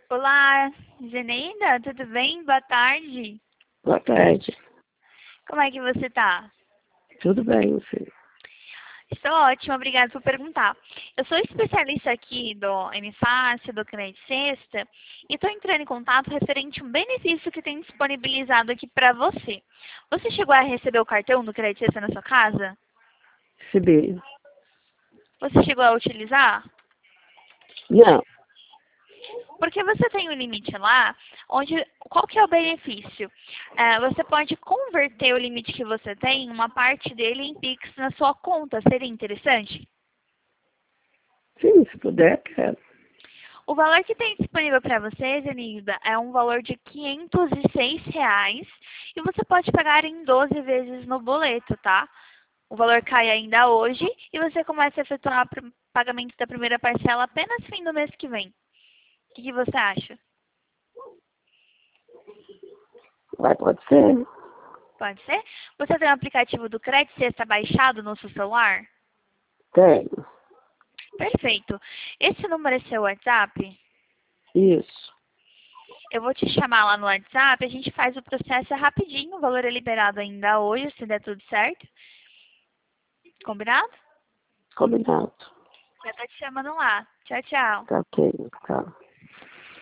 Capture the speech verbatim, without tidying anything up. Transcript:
Olá, Zeneida, tudo bem? Boa tarde. Boa tarde. Como é que você tá? Tudo bem, você? Estou ótima, obrigada por perguntar. Eu sou especialista aqui do M Fácil, do Crédito Sexta, e estou entrando em contato referente a um benefício que tem disponibilizado aqui para você. Você chegou a receber o cartão do Crédito Sexta na sua casa? Recebi. Você chegou a utilizar? Não, Porque você tem um limite lá, onde qual que é o benefício? É, você pode converter o limite que você tem, uma parte dele em Pix na sua conta. Seria interessante? sim, se puder, quero. O valor que tem disponível para você, Zenilda, é um valor de quinhentos e seis reais e você pode pagar em doze vezes no boleto, tá? O valor cai ainda hoje e você começa a efetuar o pagamento da primeira parcela apenas fim do mês que vem. O que que você acha? Vai, pode ser. Pode ser? Você tem o aplicativo do Crédito Sexta baixado no seu celular? Tenho. Perfeito. Esse número é seu WhatsApp? Isso. Eu vou te chamar lá no WhatsApp, a gente faz o processo rapidinho, o valor é liberado ainda hoje, se der tudo certo. Combinado? Combinado. Já tô te chamando lá. Tchau, tchau. Tá ok, tá.